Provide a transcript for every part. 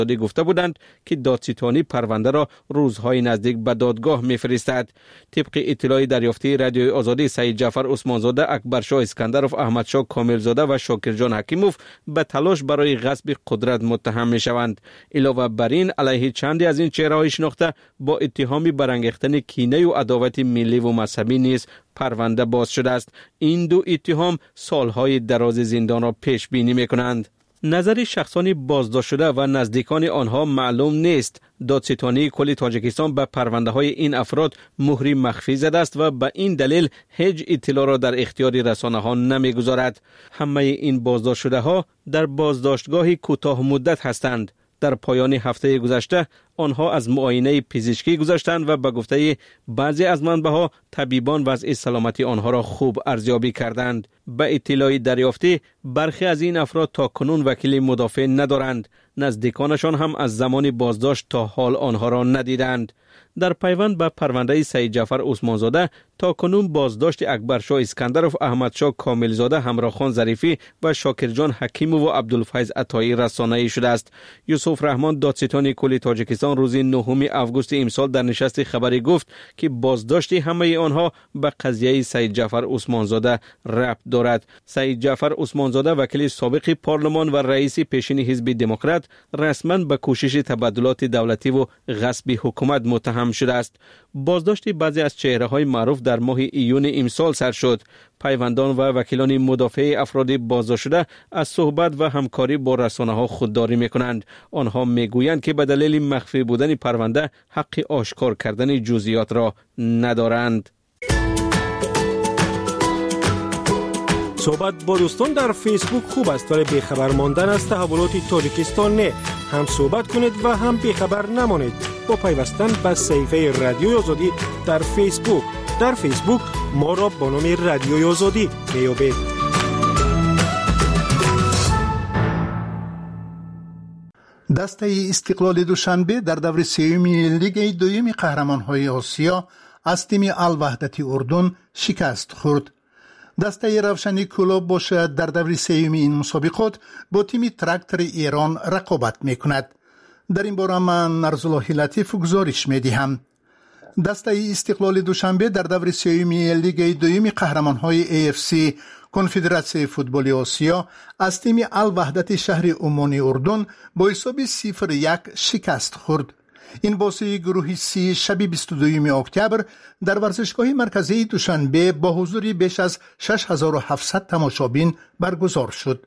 گفته بودند که دادستانی پرونده را روزهای نزدیک به دادگاه می‌فرستد. طبق اطلاع دریافتی رادیوی آزادی، سعید جعفر عثمانزاده، اکبرشاه اسکندرов، احمدشاه کاملزاده و شاکرجان حکیموف به تلاش برای غصب قدرت متهم می‌شوند. علاوه بر این، علیه چندی از این چهره‌های شناخته با اتهام برانگیختن کینه و عداوت ملی و مذهبی نیز پرونده باز شده است. این دو اتهام سالهای دراز زندان را پیش بینی می‌کنند. نظر شخصانی بازداشت شده و نزدیکان آنها معلوم نیست. دادستانی کل تاجیکستان به پرونده های این افراد مهری مخفی زده است و به این دلیل هیچ اطلاع را در اختیار رسانه ها نمیگذارد. همه این بازداشت شده ها در بازداشتگاه کوتاه مدت هستند. در پایان هفته گذشته آنها از معاینه پزشکی گذشتند و به گفته بعضی از منبع‌ها طبیبان وضع سلامتی آنها را خوب ارزیابی کردند. به اطلاع دریافتی برخی از این افراد تا کنون وکیل مدافع ندارند. نزدیکانشان هم از زمان بازداشت تا حال آنها را ندیدند. در پیوند به پرونده سعید جعفر عثمانزاده تا کنون بازداشت اکبرشاه اسکندرov، احمدشاه کاملزاده، همراخان ظریفی و شاکرجان حکیموف و عبدالفیض عطایی رسانه‌ای شده است. یوسف رحمان، دادستان کل تاجیکستان، روز 9 آگوست امسال در نشست خبری گفت که بازداشت همه آنها به قضیه سعید جعفر عثمانزاده ربط دارد. سعید جعفر عثمانزاده، وکیل سابق پارلمان و رئیس پیشین حزب دموکرات، رسما به کوشش تبادلات دولتی و غصب حکومت متهم شده است. بازداشت بعضی از چهره‌های معروف در ماه ایون امسال سر شد. پیوندان و وکیلان مدافع افراد بازداشت شده از صحبت و همکاری با رسانه‌ها خودداری می‌کنند. آنها می‌گویند که به دلیل مخفی بودن پرونده حق آشکار کردن جزئیات را ندارند. صحبت با دوستان در فیسبوک خوب است، ولی بیخبر ماندن از تحولات تاجیکستان نه. هم صحبت کنید و هم بیخبر نمانید با پیوستن به صفحه رادیوی آزادی در فیسبوک. در فیسبوک ما را با نام رادیوی آزادی میابید. دسته استقلال دوشنبه در دور سوم لیگ دوم قهرمان‌های آسیا از تیم الوحدت اردن شکست خورد. دسته روشنی کلوب باشد در دور سوم این مسابقات با تیم تراکتور ایران رقابت میکند. در این باره من نرزالله لطیف گزارش میدهم. دسته استقلال دوشنبه در دور سوم لیگ دوم قهرمان‌های AFC کنفدراسیون فوتبال آسیا از تیم الوحدت شهر عمان اردن با حساب 0-1 شکست خورد. این بازی گروه سی شب 22 اکتبر در ورزشگاه مرکزی دوشنبه با حضور بیش از 6700 تماشابین برگزار شد.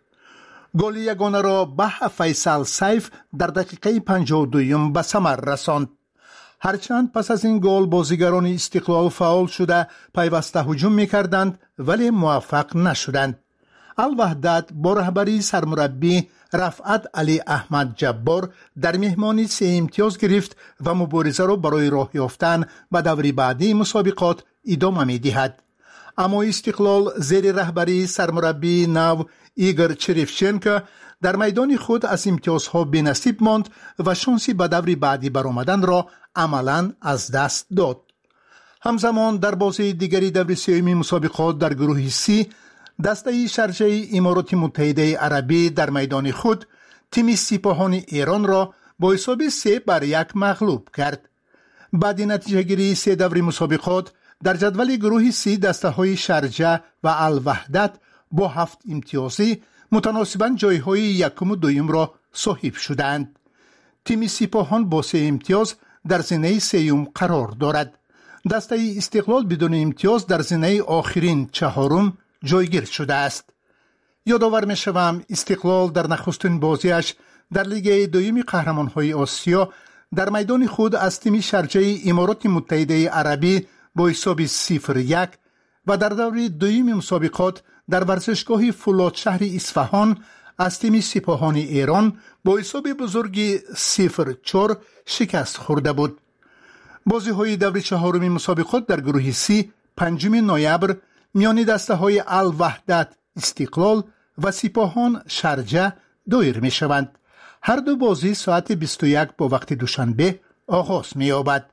گل یگانه را به فیصل سیف در دقیقه 52 به ثمر رساند. هرچند پس از این گل بازیگران استقلال فعال شده پیوسته هجوم می‌کردند ولی موفق نشدند. الوحدت با رهبری سرمربی رفعت علی احمد جبار در مهمانی 3 امتیاز گرفت و مبارزه را برای راه یافتن به دور بعدی مسابقات ادامه می‌دهد. اما استقلال زیر رهبری سرمربی نو ایگور چریفچنکو در میدان خود از امتیازها بی‌نصیب ماند و شانسی به دور بعدی برآمدن را عملاً از دست داد. همزمان در بازی دیگری دور سوم مسابقات در گروه سی دسته شارجه امارات متحده عربی در میدان خود تیم سپاهان ایران را با حساب 3-1 مغلوب کرد. بعد نتیجه گیری 3 دور مسابقات در جدول گروه سی دسته های شارجه و الوحدت با 7 امتیازی متناسباً جایهای یکم و دوم را صاحب شدند. تیم سپاهان با 3 امتیاز در زینه سوم قرار دارد. دسته استقلال بدون امتیاز در زینه آخرین چهارم جایگیر شده است. یادآور می‌شوم استقلال در نخستین بازیش در لیگ دوم قهرمان‌های آسیا در میدان خود از تیم شارجه امارات متحده عربی با حساب 0-1 و در دور دوم مسابقات در ورزشگاه فولاد شهر اصفهان از تیم سپاهان ایران با حساب بزرگ 0-4 شکست خورده بود. بازی‌های دور چهارم مسابقات در گروه سی 5 نوامبر میان دسته های الوحدت استقلال و سپاهان شارجه دایر می شوند. هر دو بازی ساعت 21 با وقت دوشنبه آغاز می یابد.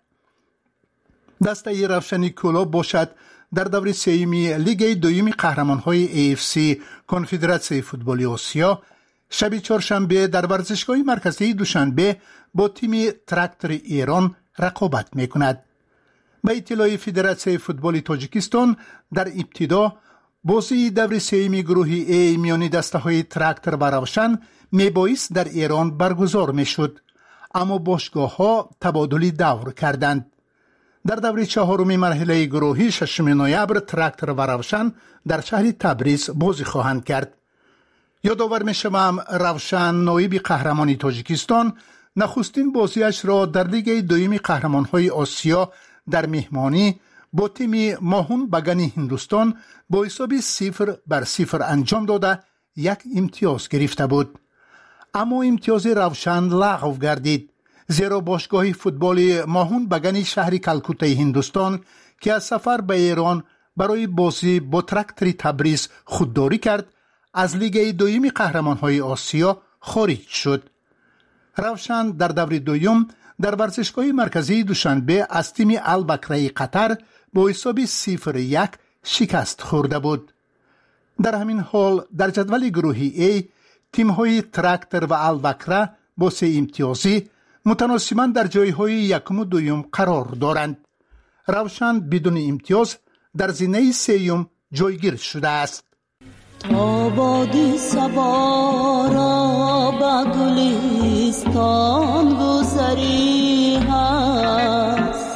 دسته روشنی کلوب باشد در دور سوم لیگ دوم قهرمان‌های AFC کنفدراسیون فوتبال آسیا شب چهارشنبه در ورزشگاه مرکزی دوشنبه با تیم تراکتور ایران رقابت می‌کند. به اطلاع فدراسیون فوتبال تاجیکستان در ابتدا بازی دور سه‌م گروه A میان دسته‌های تراکتور و روشن میبایست در ایران برگزار میشد، اما باشگاه‌ها تبادل دور کردند. در دور چهارم مرحله گروهی 6 نوامبر تراکتور و روشن در شهر تبریز بازی خواهند کرد. یادآور می‌شوم روشن نایب قهرمان تاجیکستان نخستین بازیش را در لیگ دوم قهرمان‌های آسیا در مهمانی با تیم ماهون بگانی هندوستان با حساب 0-0 انجام داده یک امتیاز گرفته بود. اما امتیاز روشن لغو گردید، زیرا باشگاه فوتبال ماهون بگانی شهر کلکوته هندوستان که از سفر به ایران برای بازی با تراکتور تبریز خودداری کرد، از لیگ دوم قهرمان‌های آسیا خارج شد. روشن در دور دوم در ورزشگاه مرکزی دوشنبه از تیم البکره قطر با حساب 0-1 شکست خورده بود. در همین حال در جدول گروهی A تیم‌های تراکتور و البکره با 3 امتیازی متناسباً در جای‌های یکم و دوم قرار دارند. روشن بدون امتیاز در زینه سوم جایگیر شده است. تا بادی سوارا با گلستان گذری هست،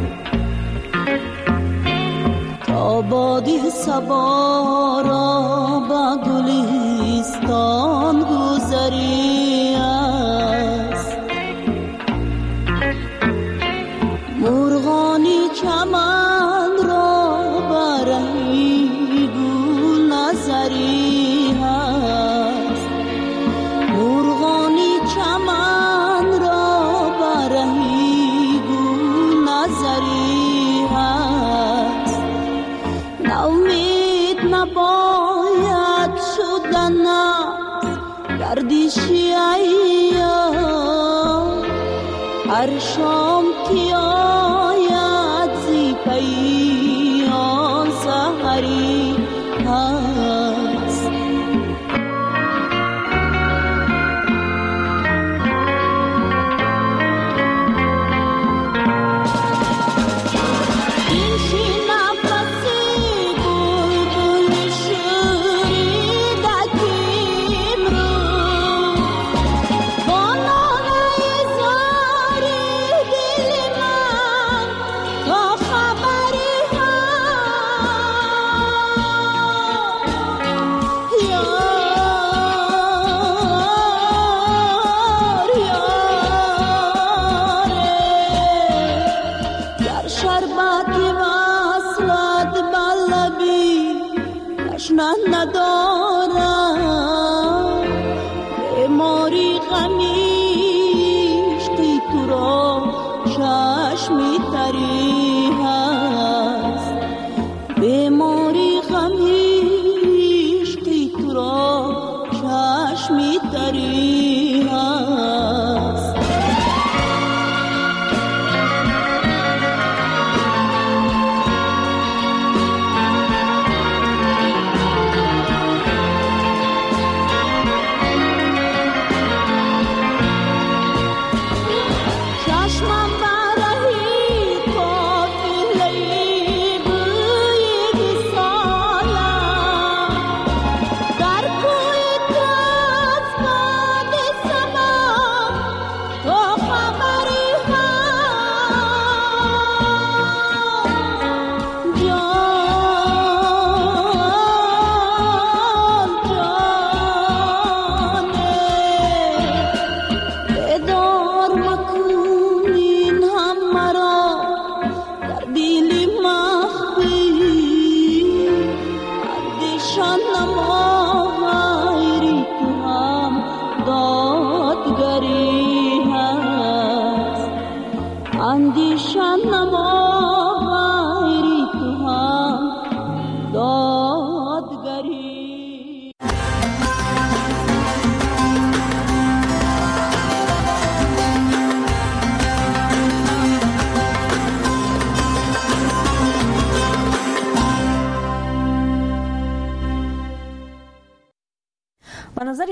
تا بادی سوارا با گلستان گذری هست، مرغانی چمن را برهی گل نظری هست، مرغانی چمن را برهی گل نظری هست، ناامید نباید شدن گردشی ایام، هر شام که آید زی پیان سحری هست.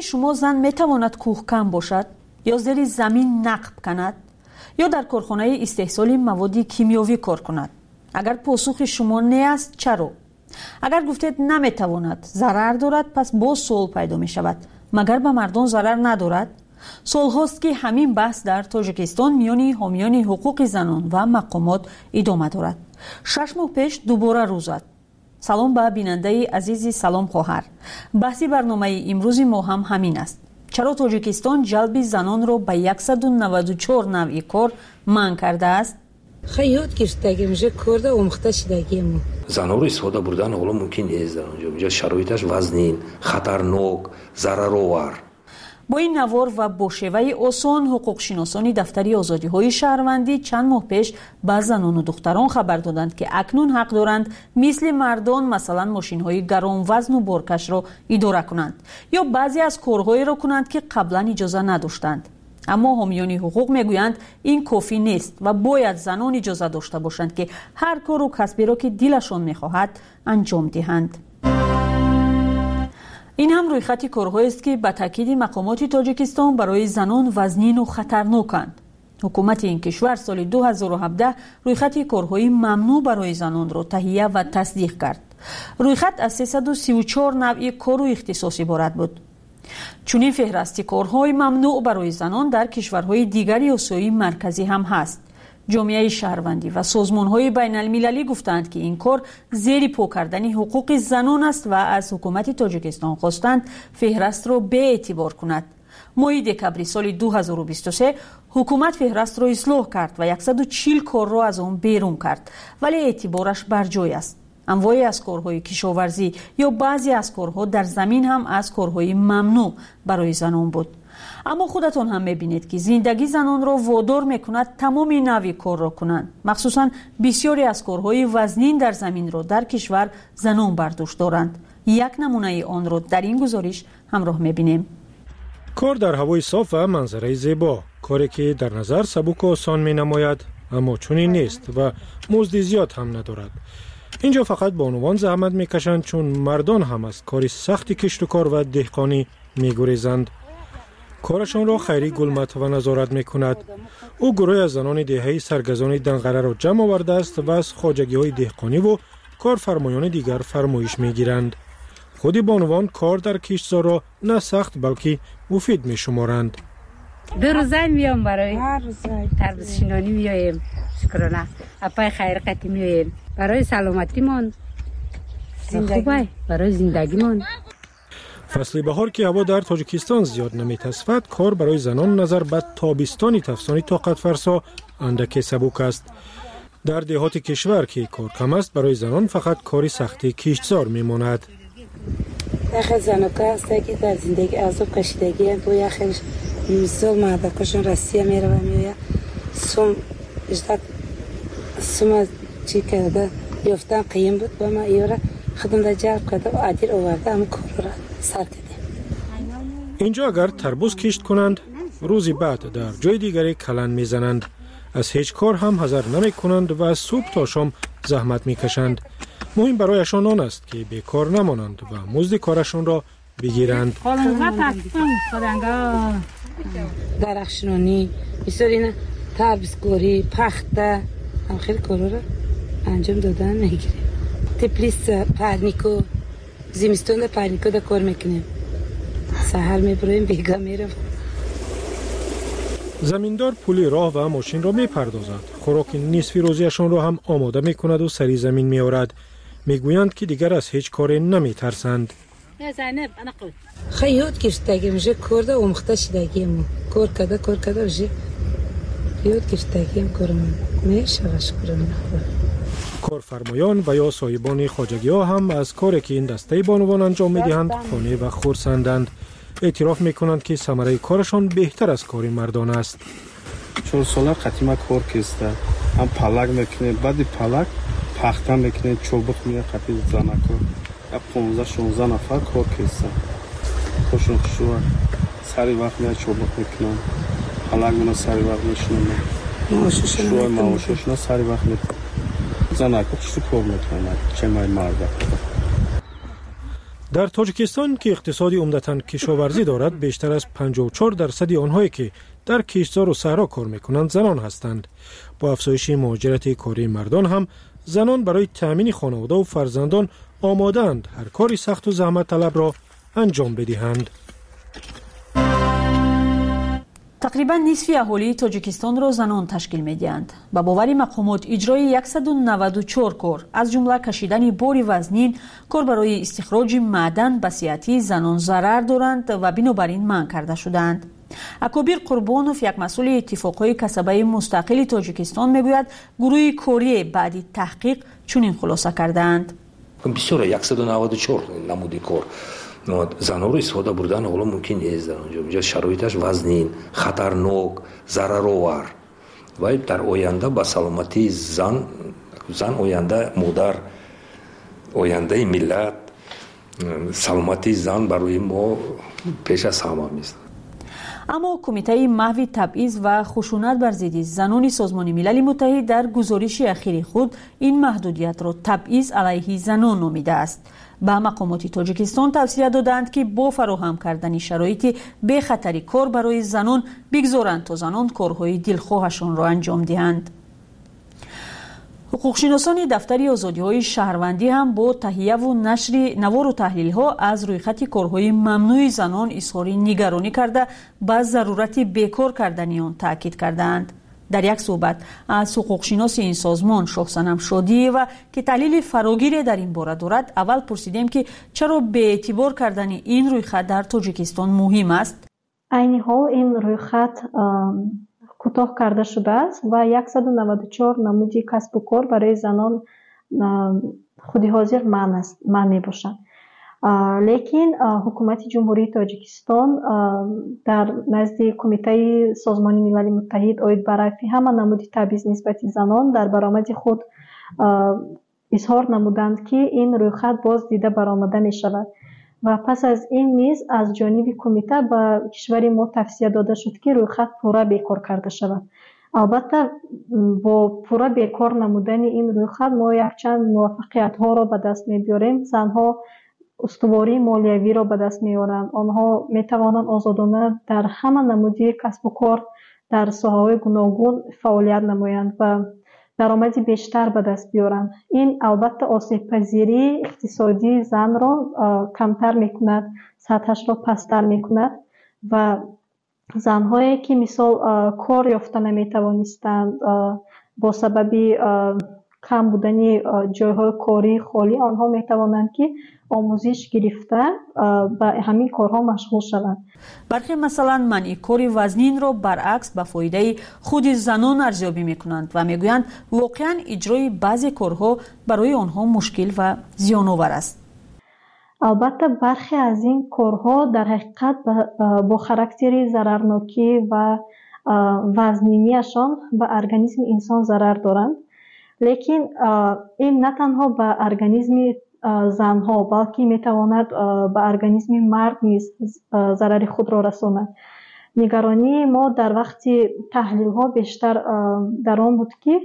شما زن میتواند کوهکن باشد یا زیر زمین نقب کند یا در کارخانه استحصال مواد کیمیاوی کار کند؟ اگر پاسخ شما نه است چرا؟ اگر گفتید نمیتواند، ضرر دارد، پس باز سوال پیدا می شود مگر به مردان ضرر ندارد؟ سال هاست که همین بحث در تاجیکستان میان حامیان حقوق زنان و مقامات ادامه دارد. 6 ماه پیش دوباره روز زد. سلام به بیننده عزیزی، سلام خواهر. بحثی برنامه امروز ما هم همین است. چرا تاجیکستان جلب زنان را به 194 نوع کار منع کرده است؟ خیلی گرفتگی میشه کرده اومخته شدگی ما. زنها رو استفاده بردن حالا ممکن نیست در اونجا شرایطش وزنین، خطرناک، ضررآور. با این نوار و با شیوه آسان حقوق شناسان دفتری آزادی های شهروندی چند ماه پیش به زنان و دختران خبر دادند که اکنون حق دارند مثل مردان مثلا ماشین های گران وزن و بارکش را اداره کنند یا بعضی از کارهایی را کنند که قبلا اجازه نداشتند. اما حامیان حقوق میگویند این کافی نیست و باید زنان اجازه داشته باشند که هر کار و کسبی را که دلشان میخواهد انجام دهند. این هم رویخط کارهایی است که به تاکید مقامات تاجیکستان برای زنان وزنین و خطرناکند. حکومت این کشور سال 2017 رویخط کارهای ممنوع برای زنان را تهیه و تصدیق کرد. رویخط از 334 نوع کار و اختصاص عبارت بود. چنین فهرست کارهای ممنوع برای زنان در کشورهای دیگر آسیای مرکزی هم هست. جامعه شهروندی و سازمان‌های بین‌المللی گفتند که این کار زیر پا کردن حقوق زنان است و از حکومت تاجیکستان خواستند فهرست را به اعتبار کند. ماه دکبر سال 2023 حکومت فهرست را اصلاح کرد و 140 کار را از آن بیرون کرد، ولی اعتبارش بر جای است. انواعی از کارهای کشاورزی یا بعضی از کارها در زمین هم از کارهای ممنوع برای زنان بود. اما خودتون هم میبینید که زندگی زنان را وادار میکند تمام نوع کار را کنند. مخصوصا بسیاری از کارهای وزنین در زمین را در کشور زنان برداشت دارند. یک نمونه آن را در این گزارش همراه میبینیم. کار در هوای صاف و منظره زیبا، کاری که در نظر سبک و آسان مینماید اما چنین نیست و مزد زیاد هم ندارد. اینجا فقط بانوان زحمت میکشند چون مردان هم از کاری سخت کشت و کار و دهقانی میگریزند. کارشان را خیری گلمت و نظارت میکند. او گروه از زنان دهه‌ای سرگزان دنقره را جمع آورده است و از خواجگی های دهقانی و کارفرمایان دیگر فرمایش میگیرند. خودی بانوان کار در کشتزار را نه سخت بلکه مفید میشمارند. دو روزه میام برای تربیت شینانی میایم، شکرانه اپای خیر قطعی میایم برای سلامتیمان، خوبه برای زندگیمان. فصل بهار که هوا در تاجیکستان زیاد نمیتصفد، کار برای زنان نظر به تابستانی تفسانی طاقت فرسا اندک سبک است. در دهات کشور که کار کم است، برای زنان فقط کاری سختی کشتزار میماند. یخ زنوکه است که در زندگی عذاب کشیدگی تو یخش مثال مردکشون رسیه میره و میویا سوم اجداد سوم چی کرده یافتن قیم بود با ما ایورا خدم در جرب کرده و عدیر آورده هم کار را سر دیده. اینجا اگر تربوز کشت کنند روزی بعد در جای دیگری کلن میزنند. از هیچ کار هم حذر نمی کنند و از صبح تا شام زحمت میکشند. مهم برایشان آن است که بیکار نمانند و مزد کارشان را بگیرند. درخشانی بسیار این تربیزگاری پخته هم خیلی کارا را انجام دادن میگیره. تپلیس پرنیکو زمستون در پرنیکو در کار میکنیم، سحر میبرویم بیگا میرم. زمیندار پولی راه و ماشین را میپردازد. خوراک نصفی روزیشان را هم آماده میکند و سری زمین میآورد. میگویند که دیگر از هیچ کاری نمیترسند. خیلی یاد گرفتگی میشه کرده اومخته شدگی ما کار کرده میشه یاد گرفتگی هم کارم میشه شکرانه. کارفرمایان و یا صاحبان خواجگی ها هم از کاری که این دسته بانوان انجام میدهند خانه و خرسندند. اعتراف میکنند که ثمره کارشان بهتر از کار مردان است. 4 ساله قطیما کار کسته هم پلک میکنه، بعد پلک پخته میکنه، چوبک میگه قطی زنکو یا 15-16 نفر کار کسته خوشون خوشون سری وقت میگه چوبک میکنن، پلک منو سری وقت میشنن، شوی معاششون سری وقت میکنن، زنکو خوشو کار میکنن چه مای مرده. در تاجیکستان که اقتصادی عمدتاً کشاورزی دارد، بیشتر از 54% آنهایی که در کشتزار و صحرا کار میکنند زنان هستند. با افزایش مهاجرت کاری مردان هم زنان برای تأمین خانواده و فرزندان آماده‌اند هر کاری سخت و زحمت طلب را انجام بدهند. تقریبا نصف اهالی تاجیکستان را زنان تشکیل می‌دهند. با باور مقامات اجرای 194 کار از جمله کشیدن بار وزنین، کار برای استخراج معدن به صحت زنان ضرر دارند و بنابراین منع کرده شدند. اکابر قربانوف، یک مسئول اتفاقهای کسبه مستقل تاجیکستان، میگوید گروه کاری بعد تحقیق چنین خلاصه کردند. بسیار 194 نمودی کار زنان رو استفاده بردن حالا ممکن نیست در اونجا شرایطش وزنین، خطرناک، ضررآور و در آینده با سلامتی زن آینده مادر، آینده ملت، سلامتی زن برای ما پیش از همه است. اما کمیته محو تبعیض و خشونت بر ضد زنان سازمان ملل متحد در گزارش اخیر خود این محدودیت را تبعیض علیه زنان نامیده است. به مقامات تاجیکستان توصیه دادند که با فراهم کردن شرایط بی خطری کار برای زنان بگذارند تا زنان کارهای دلخواهشان را انجام دهند. حقوقشناسان دفتر آزادی‌های شهروندی هم با تهیه و نشر نوار و تحلیل‌ها از رویخط کارهای ممنوع زنان اظهار نگرانی کرده به ضرورت بیکار کردن آن تاکید کردند. در یک صحبت از حقوقشناس این سازمان شاهصنم شادی و که تحلیل فراگیر در این باره دارد، اول پرسیدیم که چرا به اعتبار کردن این رویخط در تاجیکستان مهم است. عین حال این رویخط کوتاه کرده شده است و 194 نمودی کسب و کار برای زنان خودی حاضر من می باشند. لیکن حکومت جمهوری تاجیکستان در نزد کمیته سازمان ملل متحد اوید برای همه نمودی تبعیض نسبت زنان در برآمد خود اظهار نمودند که این رویخط باز دیده برآمده می شود و پس از این نیز از جانب کمیته به کشور ما توصیه داده شد که رویخط پورا بیکار کرده شود. البته با پورا بیکار نمودن این رویخط ما یک چند موفقیت ها را به دست می بیاریم. زنها استواری مالیوی را به دست می آورند. آنها می توانند آزادانه در همه نمودی کسب و کار در ساحه‌های گوناگون فعالیت نمایند و درآمدی بیشتر به دست بیارند. این البته آسیب پذیری اقتصادی زن را کمتر میکند، سطحش را پستر میکند و زنهایی که مثال کار یافته نمیتوانستند با سبب کم بودن جایهای کاری خالی، آنها میتوانند که آموزش گرفته به همین کارها مشغول شوند. برخی مثلا منع کار وزنین را برعکس به فایده خود زنان ارزیابی میکنند و میگویند واقعا اجرای بعضی کارها برای آنها مشکل و زیان‌آور است. البته برخی از این کارها در حقیقت با خاراکتر ضررناکی و وزنینیشان به ارگانیسم انسان ضرر دارند. لیکن این نه تنها به ارگانیسم زنها بلکه میتواند به ارگانیسم مرد نیز ضرر خود را رساند. نگرانی ما در وقت تحلیل ها بیشتر در آن بود که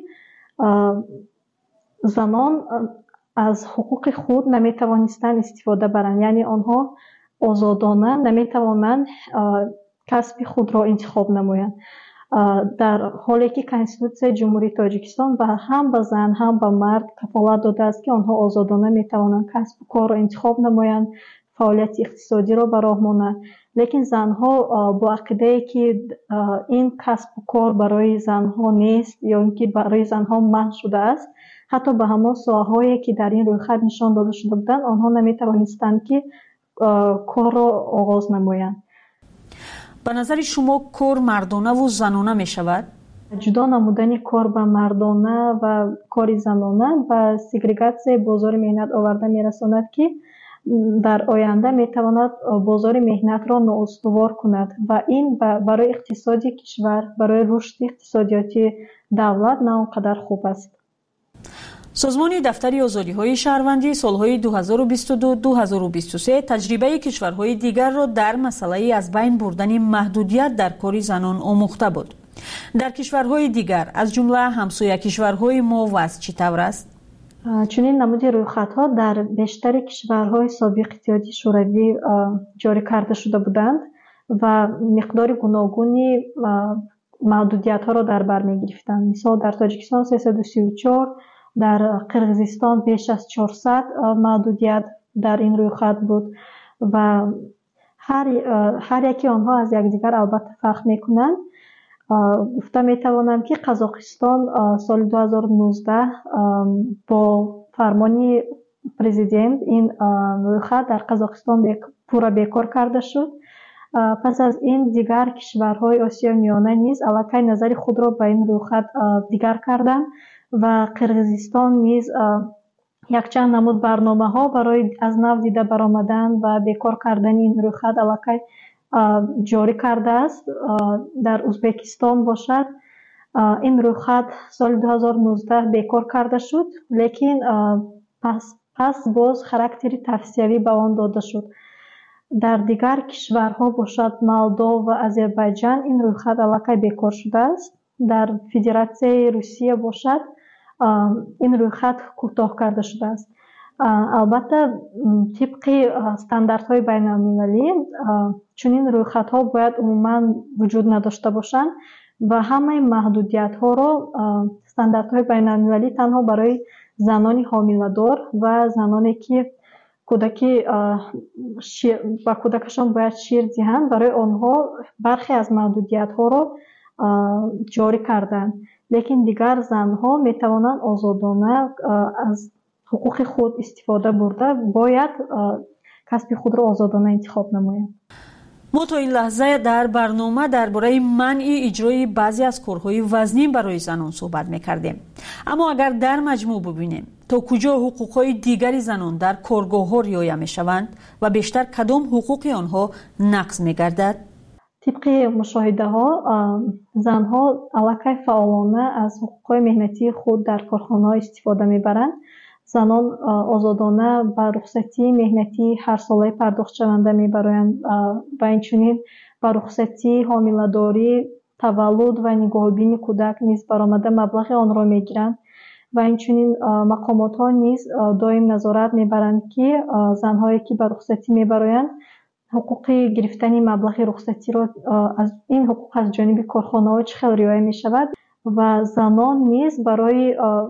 زنان از حقوق خود نمیتوانستند استفاده برند، یعنی آنها آزادانه نمیتوانند کسب خود را انتخاب نمایند، در حالی که کنستیتوسیون جمهوری تاجیکستان هم به زن هم به مرد کفالت داده است که آنها آزادانه میتوانند کسب و کار را انتخاب نمایند، فعالیت اقتصادی را به راه مانند. لیکن زنها با عقیده که این کسب و کار برای زنها نیست یا اینکه برای زنها منع شده است، حتی به همان ساحه‌هایی که در این رویخط نشان داده شده بودند آنها نمیتوانستند که کار را آغاز نمایند. به نظر شما کار مردانه و زنانه می شود؟ جدا نمودن کار به مردانه و کار زنانه و سگریگاسیون بازار مهنت آورده می رساند که در آینده می تواند بازار مهنت را نااستوار کند و این برای اقتصادی کشور، برای رشد اقتصادیاتی دولت نه آنقدر خوب است. سازمان دفتر آزادی‌های شهروندی سالهای 2022-2023 تجربه کشورهای دیگر را در مسئله از بین بردن محدودیت در کار زنان آموخته بود. در کشورهای دیگر از جمله همسایه کشورهای ما وضع چطور است؟ чунин намуди рӯйхатҳо дар бештари кишварҳои собиқи иттиҳоди шӯравӣ ҷорӣ карда шуда буданд ва миқдори гуногуни маҳдудиятҳоро дар бар мегирифтанд. Мисол дар Тоҷикистон 334, дар Қирғизистон беш аз 400 маҳдудият дар ин рӯйхат буд ва ҳар яки онҳо аз якдигар албатта фарқ мекунанд. гуфта метавонам ки Қазоқистон соли 2019 бо фармони президент ин рӯйхат дар Қазоқистон пурра бекор карда шуд. пас аз ин дигар кишварҳои Осиёи Миёна низ аллакай назари худро ба ин рӯйхат дигар карданд ва Қирғизистон низ якчанд намуд барномаҳо барои аз нав дида баромадан ва бекор кардани ин рӯйхат аллакай ҷорӣ кардааст. дар Узбекистон бошад, ин рӯйхат соли 2019 бекор карда шуд, лекин пас боз характери тавсиявӣ ба он дода шуд. дар дигар кишварҳо бошад, Молдов ва Озарбойҷан, ин рӯйхат аллакай бекор шудааст. дар Федератсияи Русия бошад, ин рӯйхат кӯтоҳ карда шудааст. албатта тибқи стандартҳои байналмилалӣ чунин рӯйхатҳо бояд умуман вуҷуд надошта бошанд ва ҳамаи маҳдудиятҳоро стандартҳои байналмилалӣ танҳо барои занони ҳомиладор ва заноне ки кӯдаки ба кӯдакашон бояд шир диҳанд, барои онҳо бархе аз маҳдудиятҳоро ҷорӣ карданд. лекин дигар занҳо метавонанд озодона аз ҳуқуқи худ истифода бурда бояд касби худро озодона интихоб намоянд. мо то ин лаҳза дар барнома дар бораи манъи иҷрои баъзе аз корҳои вазнин барои занон суҳбат мекардем. аммо агар дар маҷмӯъ бубинем, то куҷо ҳуқуқҳои дигари занон дар коргоҳҳо риоя мешаванд ва бештар кадом ҳуқуқи онҳо нақз мегардад? тибқи мушоҳидаҳо, занҳо аллакай фаъолона аз ҳуқуқҳои меҳнатии худ дар корхонаҳо истифода мебаранд. занон озодона ба рухсатии меҳнатии ҳарсолаи пардохтшаванда мебароянд ва инчунин ба рухсатии ҳомиладорӣ, таваллуд ва нигоҳубини кӯдак низ баромада маблағи онро мегиранд ва инчунин мақомотҳо низ доим назорат мебаранд ки занҳое ки ба рухсатӣ мебароянд ҳуқуқи гирифтани маблағи рухсатиро ин ҳуқуқ аз ҷониби корхонаҳо чӣ хел риоя мешавад ва занон низ барои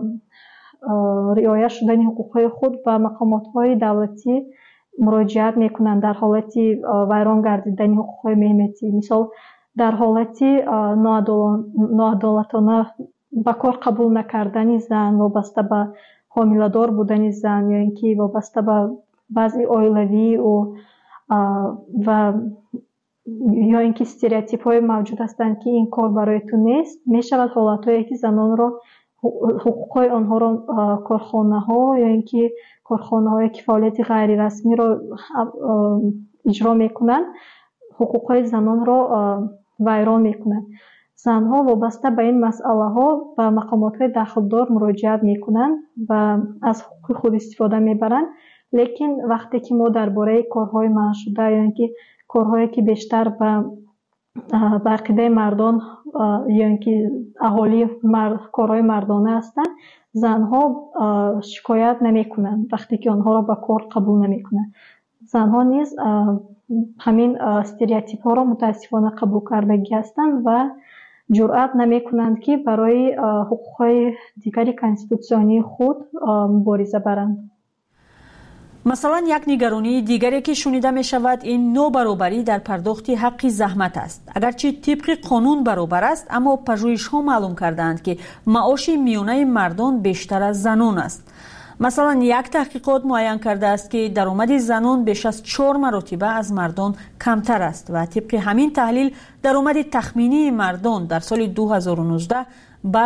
риоя шудани ҳуқуқҳои худ ба мақомотҳои давлатӣ муроҷиат мекунанд дар ҳолати вайрон гардидани ҳуқуқҳои меҳнатӣ. мисол дар ҳолати ноадолатона ба кор қабул накардани зан вобаста ба ҳомиладор будани зан ё ин ки вобаста ба вазъи оилавии ва ё ин ки стереотипҳое мавҷуд ҳастанд ки ин кор барои ту нест, мешавад ҳолатҳое ки занонро ҳуқуқҳои онҳоро корхонаҳо ё ин ки корхонаҳое ки фаъолияти ғайрирасмиро иҷро мекунанд, ҳуқуқҳои занонро вайрон мекунанд. занҳо вобаста ба ин масъалаҳо ба мақомотҳои дахлдор муроҷиат мекунанд ва аз ҳуқуқи худ истифода мебаранд. лекин вақте ки мо дар бораи корҳои манъшуда ё ин ки корҳое ки бештар ба ақидаи мардон ё ин ки аҳолии корҳои мардона ҳастанд, занҳо шикоят намекунанд вақте ки онҳоро ба кор қабул намекунанд. занҳо низ ҳамин стереотипҳоро мутаассифона қабул кардагӣ ҳастанд ва ҷуръат намекунанд ки барои ҳуқуқҳои дигари конститутсионии худ мубориза баранд. масалан, як нигаронии дигаре ки шунида мешавад, ин нобаробарӣ дар пардохти ҳаққи заҳмат аст. агарчи тибқи қонун баробар аст, аммо пажӯҳишҳо маълум кардаанд ки маоши миёнаи мардон бештар аз занон аст. масалан, як таҳқиқот муайян кардааст ки даромади занон беш аз 4 маротиба аз мардон камтар аст ва тибқи ҳамин таҳлил даромади тахминии мардон дар соли 2019 ба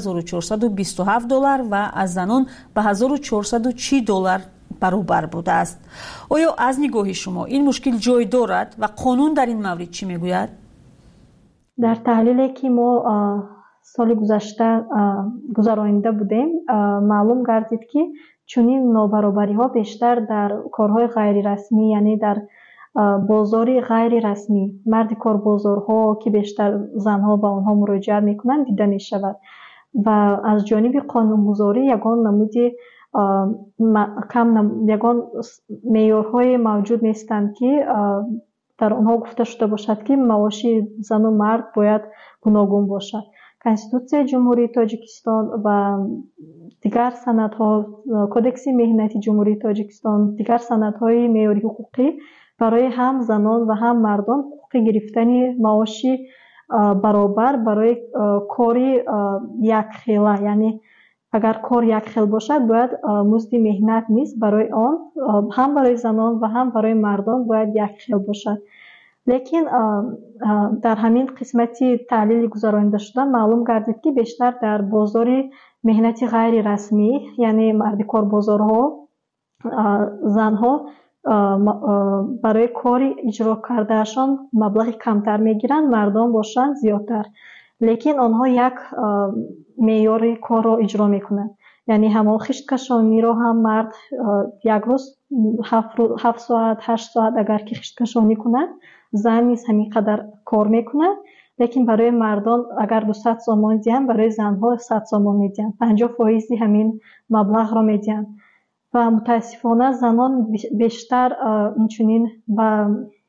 $6427 ва аз занон ба $1440 баробар будааст. оё аз нигоҳи шумо ин мушкил ҷой дорад ва қонун дар ин маврид чӣ мегӯяд? дар таҳлиле ки мо соли гузашта гузаронида будем, маълум гардид ки чунин нобаробариҳо бештар дар корҳои ғайрирасмӣ, яъне дар бозори ғайрирасмӣ, марди корбозорҳо ки бештар занҳо ба онҳо муроҷиат мекунанд дида мешавад ва аз ҷониби қонунгузорӣ ягон намуди یگان معیارهای موجود نیستند که در آنها گفته شده باشد که معاش زن و مرد باید گوناگون باشد. کنستیتوسیای جمهوری تاجیکستان و دیگر سندها، کدکس مهنتی جمهوری تاجیکستان، دیگر سندهای معیاری حقوقی برای هم زنان و هم مردان حقوق گرفتن معاشی برابر برای کاری یک خیله، یعنی اگر کار یک خیل باشد باید مزد مهنت نیست برای آن هم برای زنان و هم برای مردان باید یک خیل باشد. لیکن در همین قسمتی تحلیل گذرانده شده معلوم گردید که بیشتر در بازار مهنتی غیر رسمی، یعنی مردی کار بازارها، زنها برای کاری اجرا کردهشان مبلغ کمتر میگیرند، مردان باشند زیادتر. لیکن آنها یک معیار کار را اجرا میکنند، یعنی همون خشت کشانی را هم مرد یک روز 7 ساعت 8 ساعت اگر که خشت کشانی کنند، زن نیز همین قدر کار میکنند. لیکن برای مردان اگر 200 سوم میدهند، برای زنها 100 سوم میدهند، 50% همین مبلغ را میدهند. و متاسفانه زنان بیشتر اینچنین به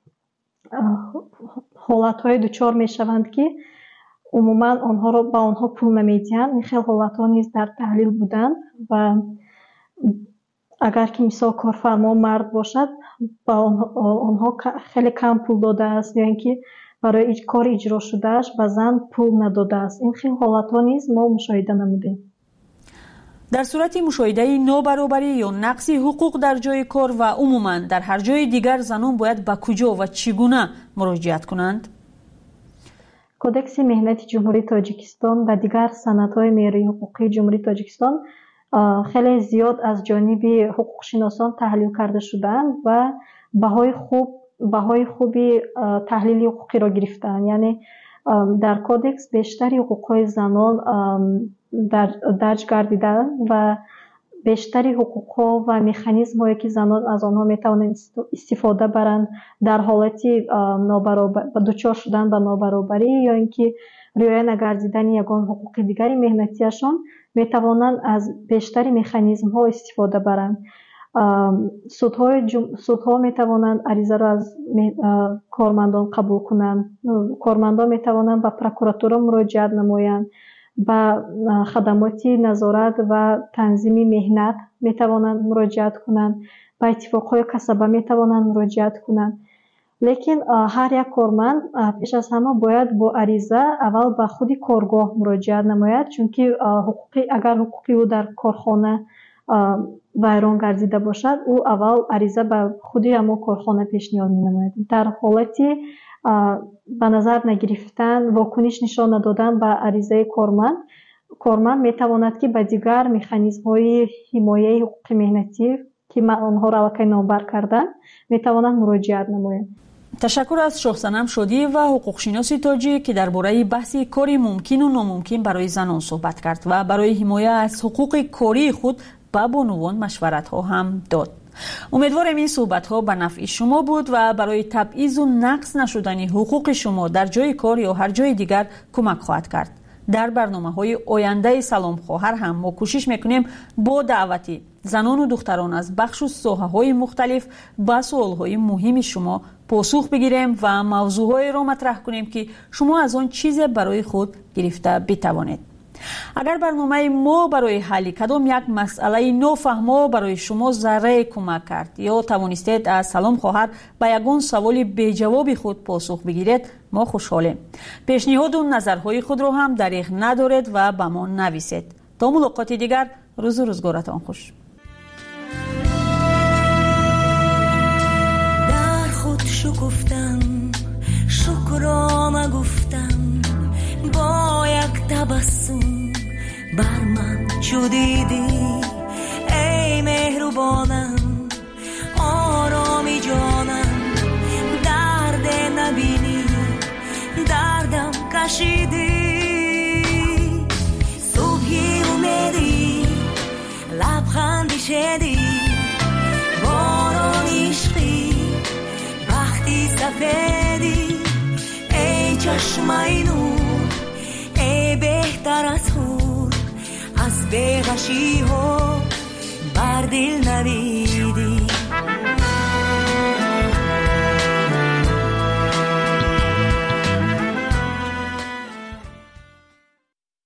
حالتهای دچار میشوند که عموما آنها را به آنها پول نمیدهند. این خیلی حالتها نیز در تحلیل بودند و اگر که مثال کارفرما مرد باشد با آنها خیلی کم پول داده است، یا اینکه برای کار اجرا شدهش به زن پول نداده است. این خیلی حالتها نیز ما مشاهده نمودیم. در صورت مشاهده نابرابری یا نقص حقوق در جای کار و عموما در هر جای دیگر، زنان باید به کجا و چگونه مراجعت کنند؟ کدکس مهنتی جمهوری تاجیکستان و دیگر سندهای معیاری حقوقی جمهوری تاجیکستان خیلی زیاد از جانب حقوق شناسان تحلیل کرده شدند و بهای خوبی تحلیل حقوقی را گرفتند. یعنی در کدکس بیشتری حقوقهای زنان درج گردیده و بیشتری حقوقها و مکانیزم هایی که زنان از آنها میتوانند استفاده برند در حالتی دچار شدن به نابرابری یا اینکه رعایت نگردیدن یگان حقوق دیگری مهنتیشان، میتوانند از بیشتری مکانیزم ها استفاده برند. سودها میتوانند عریضه را از کارمندان قبول کنند، کارمندان میتوانند به پروکراتور مراجعه نمایند، به خدمات نظارت و تنظیم مهنت میتوانند مراجعت کنند، به اتفاقهای کسبه میتوانند مراجعت کنند. لیکن هر یک کارمند پیش از همه باید با عریضه اول به خود کارگاه مراجعت نماید، چون که اگر حقوقی او در کارخانه ویران گردیده باشد، او اول عریضه به خود همون کارخانه پیشنهاد می نماید. در حالتی به نظر نگرفتن، واکنش نشان ندادن به عریضه کارمند میتواند که به دیگر مکانیزم های حمایه حقوق مهنتی که آنها را واقعا نامبر کردن میتوانند مراجعت نمایند. تشکر از شاه صنم شادی و حقوق شناس تاجی که درباره بحث کاری ممکن و ناممکن برای زنان صحبت کرد و برای حمایت از حقوق کاری خود به بانوان مشورت ها هم داد. امیدوارم این صحبت ها به نفع شما بود و برای تبعیض و نقص نشدن حقوق شما در جای کار یا هر جای دیگر کمک خواهد کرد. در برنامه‌های آینده سلام خواهر هم ما کوشش میکنیم با دعوتی زنان و دختران از بخش و ساحه‌های مختلف به سوال‌های مهم شما پاسخ بگیریم و موضوعهایی را مطرح کنیم که شما از آن چیز برای خود گرفته بتوانید. اگر برنامه ما برای حل کدام یک مسئله نافهمه برای شما ذره کمک کرد یا توانستید از سلام خواهر به یگان سوال بی جواب خود پاسخ بگیرید، ما خوشحالیم. پیشنهاد و نظرهای خود را هم دریغ ندارید و به ما نویسید. تا ملاقات دیگر، روز و روزگارتان خوش. در خود شکفتم، شکرانه گفتم، با یک تبسم بر من چو دیدی ای مهربانم، آرامی جانم، درد نبینی دردم کشیدی، صبحی امیدی لبخندی شدی، باران عشقی وقتی سفیدی، ای چشمای نور، ای بهتر از خور، از بیغشی ها دل نبی